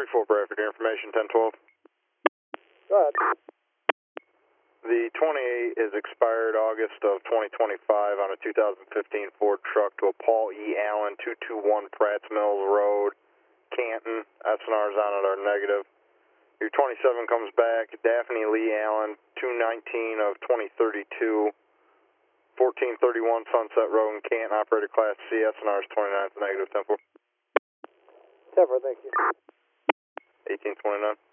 34 Bradford, your information, 1012. Go ahead. The 28 is expired August of 2025 on a 2015 Ford truck to a Paul E. Allen, 221 Pratts Mills Road, Canton. SNRs on it are negative. Your 27 comes back, Daphne Lee Allen, 219 of 2032, 1431 Sunset Road in Canton, operator class C, SNRs 29 is negative, 10-4. 10-4, thank you. 1829.